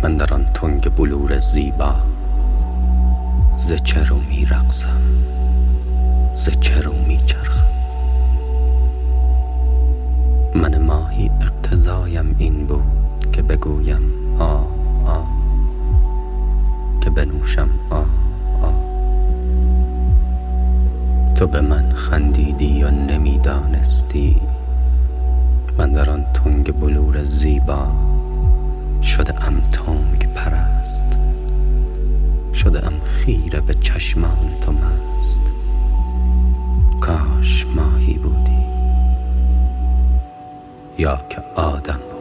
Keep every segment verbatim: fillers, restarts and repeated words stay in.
من در آن تنگ بلور زیبا ز چه رو می رقصم، ز چه رو می چرخم. من ماهی اقتضایم این بود که بگویم آه آه، که بنوشم آه آه. تو به من خندیدی یا نمیدانستی من در آن تنگ بلور زیبا شده ام تنگ پرست، شده ام خیره به چشمان تو مست. کاش ماهی بودی یا که آدم بودم.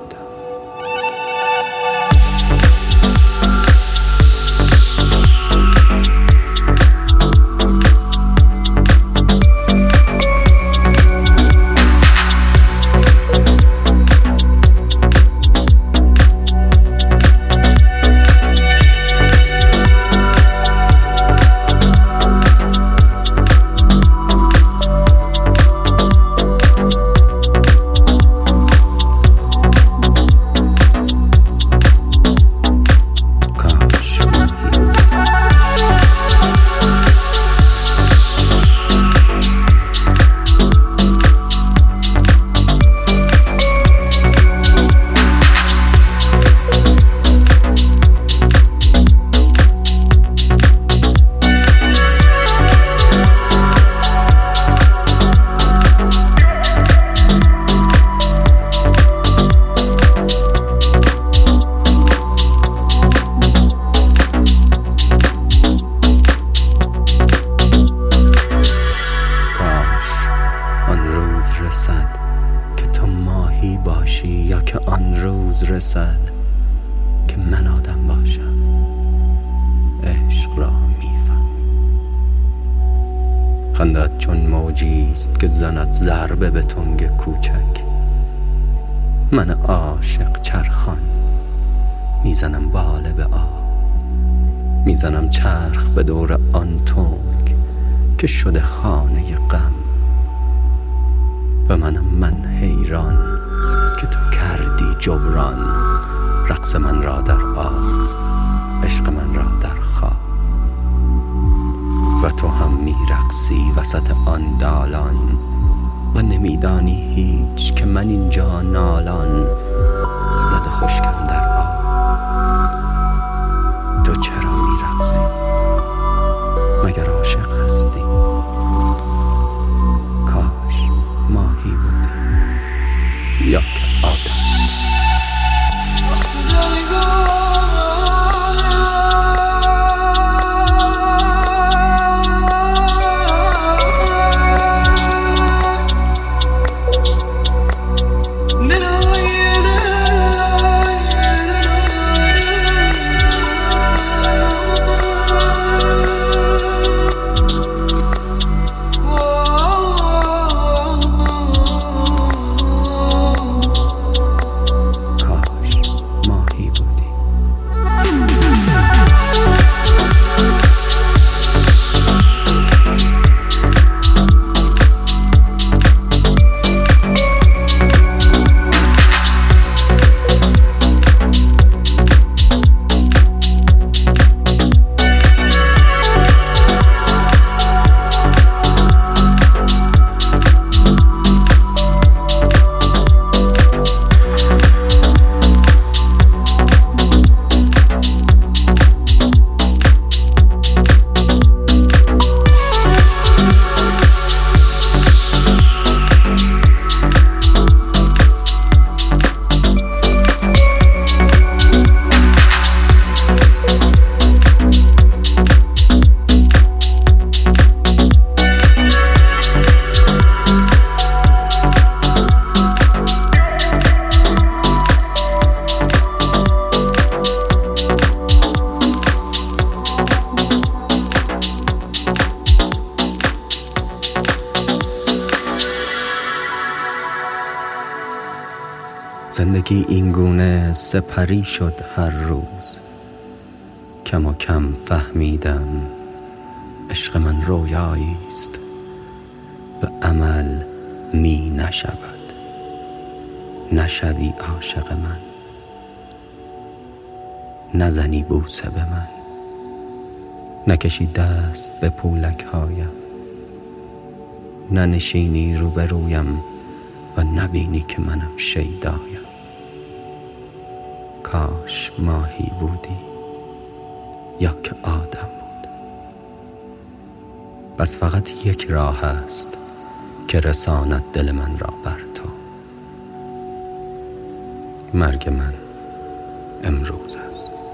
رسد که تو ماهی باشی یا که آن روز رسد که من آدم باشم. عشق را میفهمی. خندت چون موجیست که زند ضربه به تنگ کوچک. من عاشق چرخان میزنم باله به آب، میزنم چرخ به دور آن تنگ که شده خانه غم. و منم من حیران که تو کردی جبران رقص من را در آب، عشق من را در خواب. و تو هم میرقصی وسط آن دالان و نمیدانی هیچ که من اینجا نالان زده خشکم در آب. تو چرا میرقصی؟ مگر عاشق هستی؟ کاش ماهی بودی یا که آدم. زندگی این گونه سپری شد هر روز. کم و کم فهمیدم عشق من رویایی است و عمل می نشود. نشوی عاشق من، نزنی بوسه به من، نکشی دست به پولک هایم، ننشینی روبرویم و نبینی که منم شیدایم. کاش ماهی بودی یا که آدم بود. بس فقط یک راه است که رساند دل من را بر تو. مرگ من امروز است.